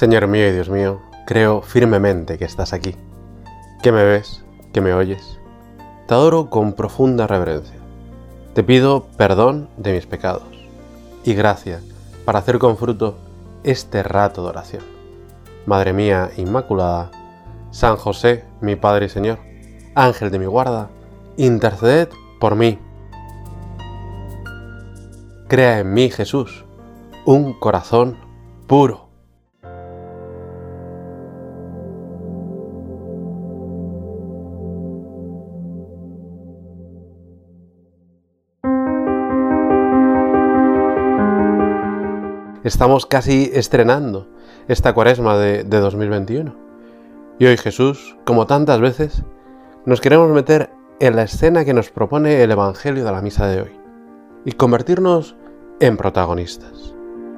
Señor mío y Dios mío, creo firmemente que estás aquí, que me ves, que me oyes. Te adoro con profunda reverencia. Te pido perdón de mis pecados y gracia para hacer con fruto este rato de oración. Madre mía Inmaculada, San José, mi Padre y Señor, Ángel de mi guarda, interceded por mí. Crea en mí, Jesús, un corazón puro. Estamos casi estrenando esta cuaresma de 2021. Y hoy Jesús, como tantas veces, nos queremos meter en la escena que nos propone el Evangelio de la misa de hoy y convertirnos en protagonistas.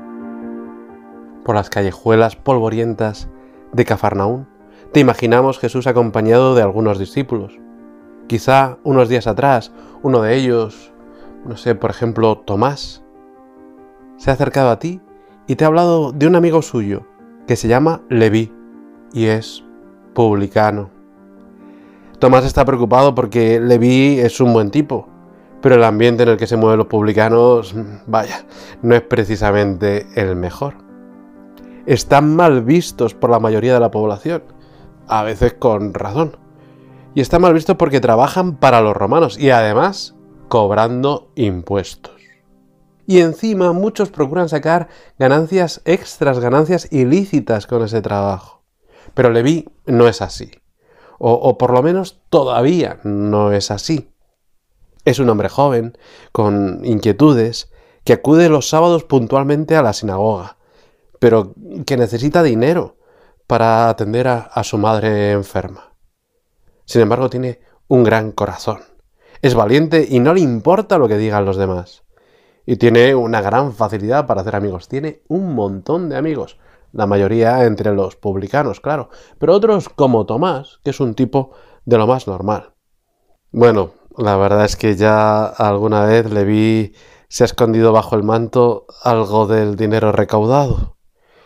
Por las callejuelas polvorientas de Cafarnaún, te imaginamos Jesús acompañado de algunos discípulos. Quizá unos días atrás, uno de ellos, por ejemplo, Tomás, se ha acercado a ti y te ha hablado de un amigo suyo que se llama Leví y es publicano. Tomás está preocupado porque Leví es un buen tipo, pero el ambiente en el que se mueven los publicanos, no es precisamente el mejor. Están mal vistos por la mayoría de la población, a veces con razón. Y están mal vistos porque trabajan para los romanos y además cobrando impuestos. Y encima muchos procuran sacar ganancias extras, ganancias ilícitas con ese trabajo. Pero Leví no es así. O por lo menos todavía no es así. Es un hombre joven, con inquietudes, que acude los sábados puntualmente a la sinagoga, pero que necesita dinero para atender a su madre enferma. Sin embargo, tiene un gran corazón. Es valiente y no le importa lo que digan los demás. Y tiene una gran facilidad para hacer amigos. Tiene un montón de amigos. La mayoría entre los publicanos, claro. Pero otros como Tomás, que es un tipo de lo más normal. Bueno, la verdad es que ya alguna vez Leví se ha escondido bajo el manto algo del dinero recaudado.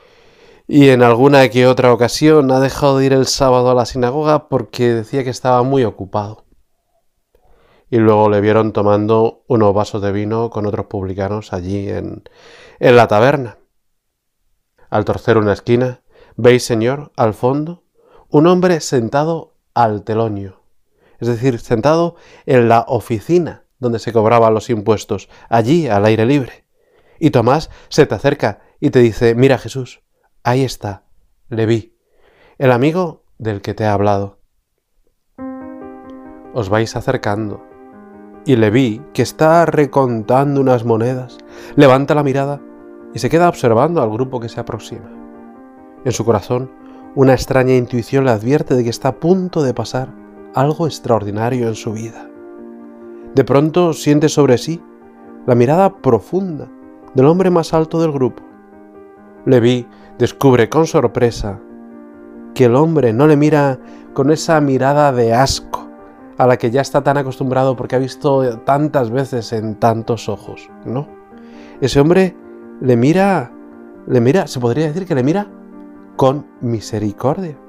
Y en alguna que otra ocasión ha dejado de ir el sábado a la sinagoga porque decía que estaba muy ocupado. Y luego le vieron tomando unos vasos de vino con otros publicanos allí en la taberna. Al torcer una esquina, veis, señor, al fondo, un hombre sentado al telonio, es decir, sentado en la oficina donde se cobraban los impuestos, allí al aire libre. Y Tomás se te acerca y te dice: mira, Jesús, ahí está, Leví, el amigo del que te he hablado. Os vais acercando. Y Leví, que está recontando unas monedas, levanta la mirada y se queda observando al grupo que se aproxima. En su corazón, una extraña intuición le advierte de que está a punto de pasar algo extraordinario en su vida. De pronto siente sobre sí la mirada profunda del hombre más alto del grupo. Leví descubre con sorpresa que el hombre no le mira con esa mirada de asco a la que ya está tan acostumbrado porque ha visto tantas veces en tantos ojos. No, ese hombre le mira, se podría decir que le mira con misericordia.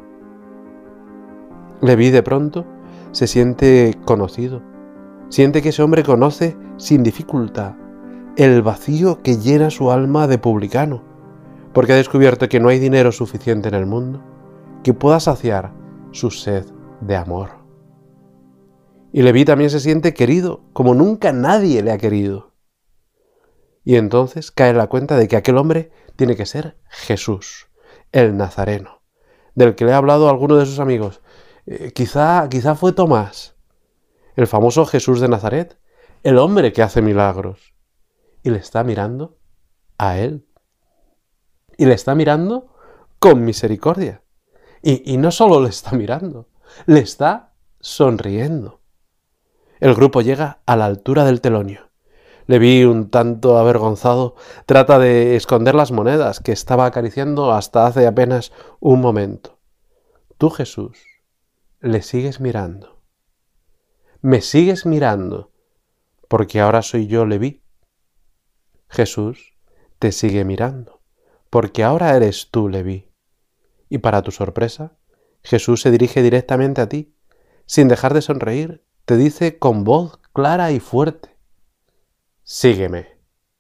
Leví de pronto se siente conocido, siente que ese hombre conoce sin dificultad el vacío que llena su alma de publicano, porque ha descubierto que no hay dinero suficiente en el mundo que pueda saciar su sed de amor. Y Leví también se siente querido, como nunca nadie le ha querido. Y entonces cae en la cuenta de que aquel hombre tiene que ser Jesús, el Nazareno, del que le ha hablado alguno de sus amigos. Quizá fue Tomás, el famoso Jesús de Nazaret, el hombre que hace milagros. Y le está mirando a él. Y le está mirando con misericordia. Y no solo le está mirando, le está sonriendo. El grupo llega a la altura del telonio. Leví, un tanto avergonzado, trata de esconder las monedas que estaba acariciando hasta hace apenas un momento. Tú, Jesús, le sigues mirando. Me sigues mirando, porque ahora soy yo, Leví. Jesús te sigue mirando, porque ahora eres tú, Leví. Y para tu sorpresa, Jesús se dirige directamente a ti. Sin dejar de sonreír, te dice con voz clara y fuerte: sígueme.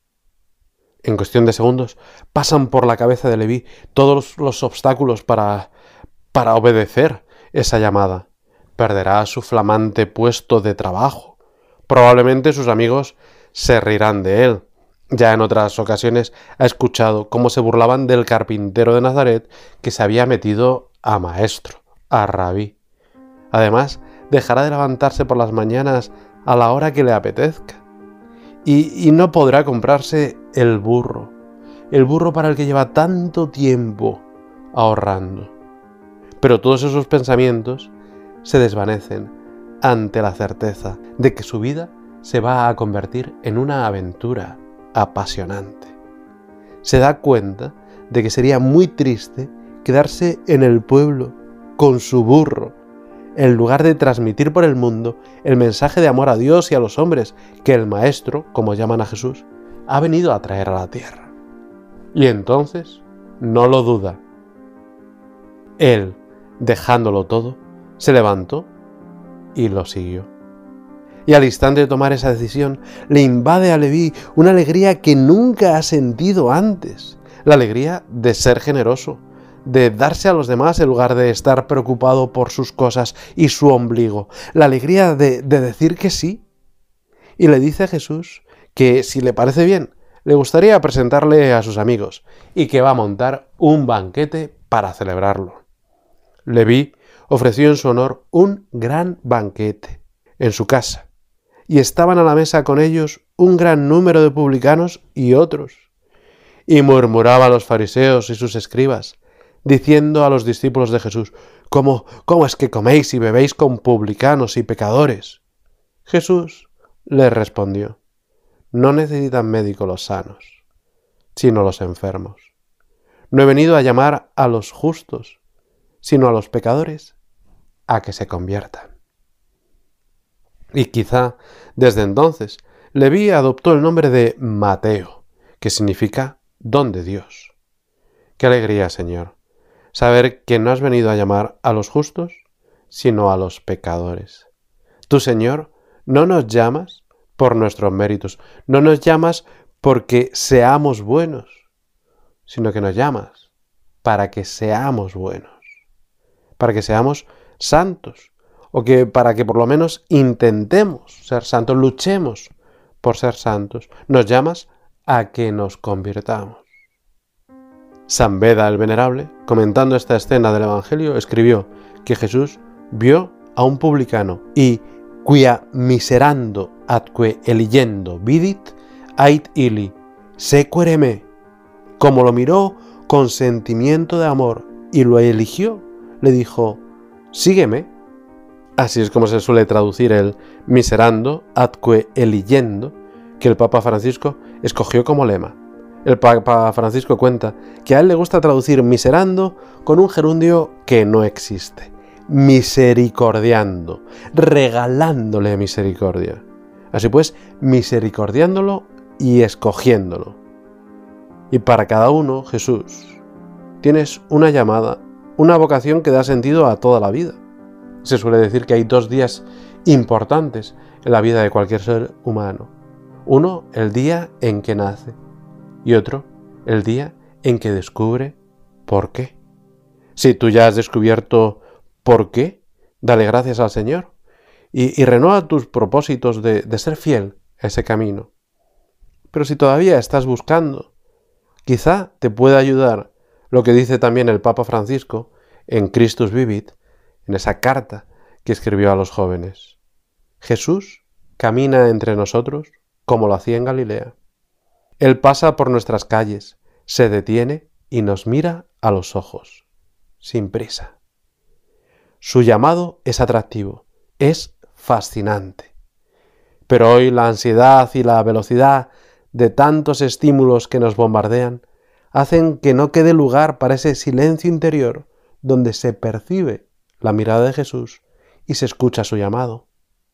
En cuestión de segundos pasan por la cabeza de Leví todos los obstáculos para obedecer esa llamada. Perderá su flamante puesto de trabajo. Probablemente sus amigos se reirán de él. Ya en otras ocasiones ha escuchado cómo se burlaban del carpintero de Nazaret que se había metido a maestro, a rabí. Además, dejará de levantarse por las mañanas a la hora que le apetezca. Y no podrá comprarse el burro para el que lleva tanto tiempo ahorrando. Pero todos esos pensamientos se desvanecen ante la certeza de que su vida se va a convertir en una aventura apasionante. Se da cuenta de que sería muy triste quedarse en el pueblo con su burro, en lugar de transmitir por el mundo el mensaje de amor a Dios y a los hombres que el Maestro, como llaman a Jesús, ha venido a traer a la tierra. Y entonces no lo duda. Él, dejándolo todo, se levantó y lo siguió. Y al instante de tomar esa decisión, le invade a Leví una alegría que nunca ha sentido antes. La alegría de ser generoso, de darse a los demás en lugar de estar preocupado por sus cosas y su ombligo. La alegría de decir que sí. Y le dice a Jesús que, si le parece bien, le gustaría presentarle a sus amigos y que va a montar un banquete para celebrarlo. Leví ofreció en su honor un gran banquete en su casa, y estaban a la mesa con ellos un gran número de publicanos y otros. Y murmuraban los fariseos y sus escribas, diciendo a los discípulos de Jesús: ¿Cómo es que coméis y bebéis con publicanos y pecadores? Jesús les respondió: no necesitan médico los sanos, sino los enfermos. No he venido a llamar a los justos, sino a los pecadores a que se conviertan. Y quizá desde entonces Leví adoptó el nombre de Mateo, que significa don de Dios. Qué alegría, Señor, saber que no has venido a llamar a los justos, sino a los pecadores. Tú, Señor, no nos llamas por nuestros méritos, no nos llamas porque seamos buenos, sino que nos llamas para que seamos buenos, para que seamos santos, o que para que por lo menos intentemos ser santos, luchemos por ser santos. Nos llamas a que nos convirtamos. San Beda el Venerable, comentando esta escena del Evangelio, escribió que Jesús vio a un publicano y quia miserando atque eligiendo vidit ait illi sequere me. Como lo miró con sentimiento de amor y lo eligió, le dijo: sígueme. Así es como se suele traducir el miserando atque eligiendo, que el Papa Francisco escogió como lema. El Papa Francisco cuenta que a él le gusta traducir miserando con un gerundio que no existe: misericordiando, regalándole misericordia. Así pues, misericordiándolo y escogiéndolo. Y para cada uno, Jesús, tienes una llamada, una vocación que da sentido a toda la vida. Se suele decir que hay 2 días importantes en la vida de cualquier ser humano. Uno, el día en que nace, y otro, el día en que descubre por qué. Si tú ya has descubierto por qué, dale gracias al Señor y renueva tus propósitos de ser fiel a ese camino. Pero si todavía estás buscando, quizá te pueda ayudar lo que dice también el Papa Francisco en Christus Vivit, en esa carta que escribió a los jóvenes. Jesús camina entre nosotros como lo hacía en Galilea. Él pasa por nuestras calles, se detiene y nos mira a los ojos, sin prisa. Su llamado es atractivo, es fascinante. Pero hoy la ansiedad y la velocidad de tantos estímulos que nos bombardean hacen que no quede lugar para ese silencio interior donde se percibe la mirada de Jesús y se escucha su llamado.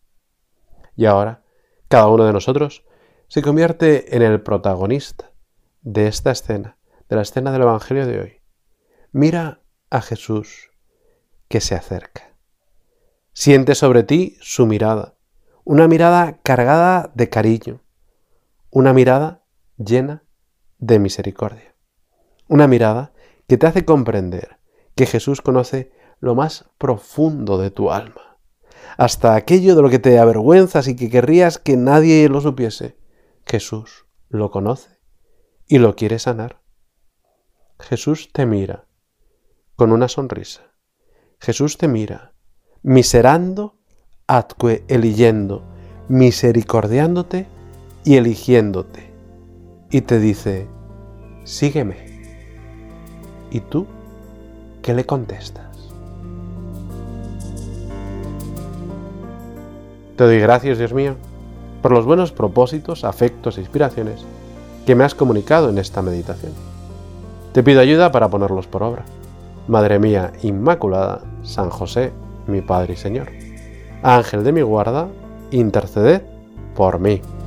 Y ahora, cada uno de nosotros se convierte en el protagonista de esta escena, de la escena del Evangelio de hoy. Mira a Jesús que se acerca. Siente sobre ti su mirada, una mirada cargada de cariño, una mirada llena de misericordia, una mirada que te hace comprender que Jesús conoce lo más profundo de tu alma, hasta aquello de lo que te avergüenzas y que querrías que nadie lo supiese. Jesús lo conoce y lo quiere sanar. Jesús te mira con una sonrisa. Jesús te mira miserando atque eligiendo, misericordiándote y eligiéndote. Y te dice, sígueme. ¿Y tú qué le contestas? Te doy gracias, Dios mío, por los buenos propósitos, afectos e inspiraciones que me has comunicado en esta meditación. Te pido ayuda para ponerlos por obra. Madre mía Inmaculada, San José, mi Padre y Señor, Ángel de mi guarda, interceded por mí.